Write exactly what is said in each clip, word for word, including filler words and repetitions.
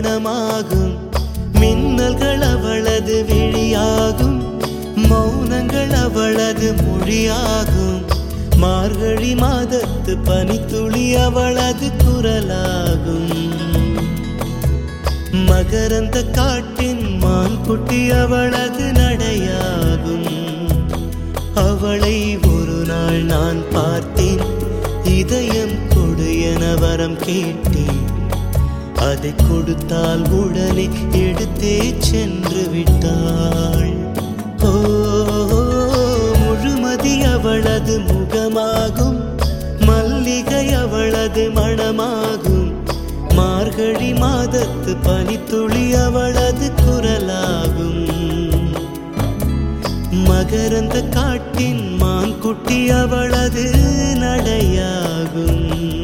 மணமாகும். மின்னல்கள் அவளது விழியாகும், மௌனங்கள் அவளது மொழியாகும். மார்கழி மாதத்து பனித்துளி அவளது குரலாகும். மகரந்த காட்டின் மான் குட்டி அவளது நடையாகும். அவளை ஒரு நாள் நான் பார்த்தேன், இதயம் கொடு என வரம் கேட்டேன். அதை கொடுத்தால் உடனே எடுத்தே சென்று விட்டாள். ஓ, முழுமதி அவளது முகமாகும், மல்லிகை அவளது மணமாகும். மார்கழி மாதத்து பனித்துளி அவளது குரலாகும். மகரந்த காட்டின் மான் குட்டி அவளது நடையாகும்.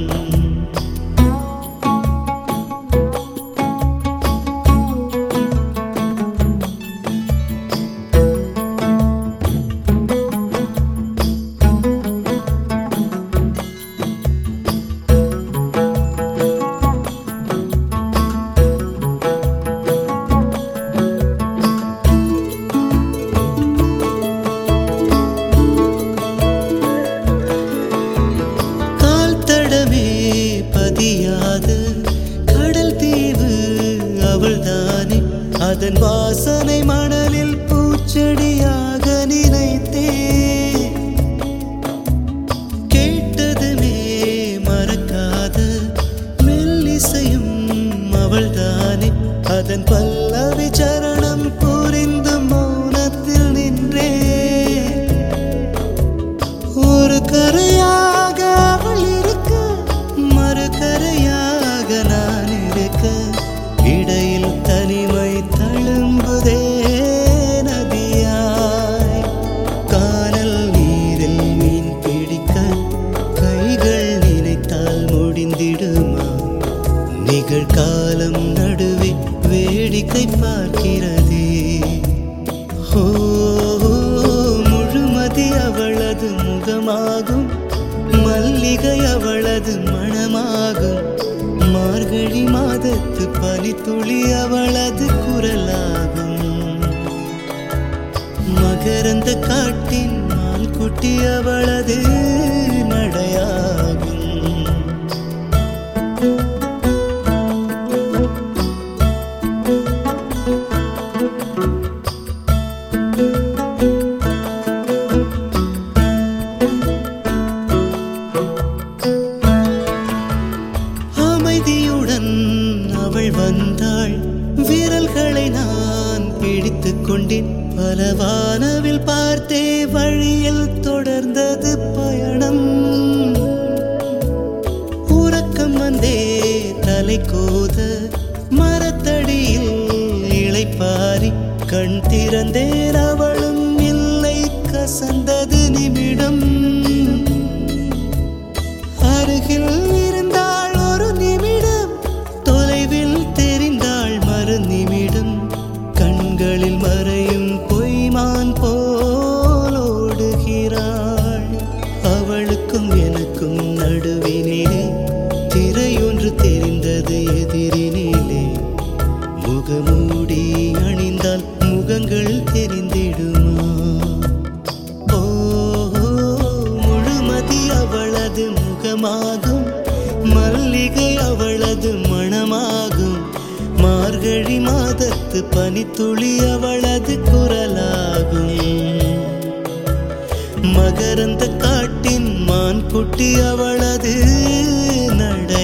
கடல் தீவு அவள்தானே, அதன் வாசனை மணலில் பூச்செடியாக நினைத்தே. கேட்டதுமே மறக்காத மெல்லிசையும் அவள்தானே, அதன் பல்லவி சரணம் புரிந்து மௌனத்தில் நின்றே. ஒரு கரையாக அவள் இருக்க, மறு கரையாக நான் இருக்க. இடையில் தனிமை தழும்புதே நதியாய். கானல் நீரில் மீன் பிடிக்க கைகள் நினைத்தால் முடிந்திடுமா? நிகழ்காலம் நடுவே வேடிக்கை பார்க்கிறதே. ஓ, முழுமதி அவளது முகமாகும், மல்லிகை அவளது மணமாகும். மார்கழி மாதத்து பனித்துளி அவளது குரலாகும். மகரந்த காட்டின் மான் குட்டி அவளது நடையாகும். அமைதியுடன் அவள் வந்தாள், விரல்களை நான் பிடித்துக் கொண்டேன். பல வானவில் பார்த்தே வழியில் தொடர்ந்தது பயணம். உறக்கம் வந்தே தலை கோத மரத்தடியில் இளைப்பாரி கண் திறந்தேன். அவளும் இல்லை, கசந்தது நிமிடம். அருகில் இருந்தாள் ஒரு நிமிடம், தொலைவில் தெரிந்தாள் மறு நிமிடம். கண்களில் மறையும் பொய்மான் போல் ஓடுகிறாள். அவளுக்கும் எனக்கும் நடுவினிலே திரையொன்று தெரிந்தது எதிரினிலே. முகமூடி அணிந்தால் முகங்கள் தெரிந்திடுமா? ஓ, முழுமதி அவளது முகமாகும், மல்லிகை அவளது மணமாகும். மார்கழி மாதத்து பனித்துளி அவளது குரலாகும். மகரந்த காட்டின் மான் குட்டி அவளது நடை.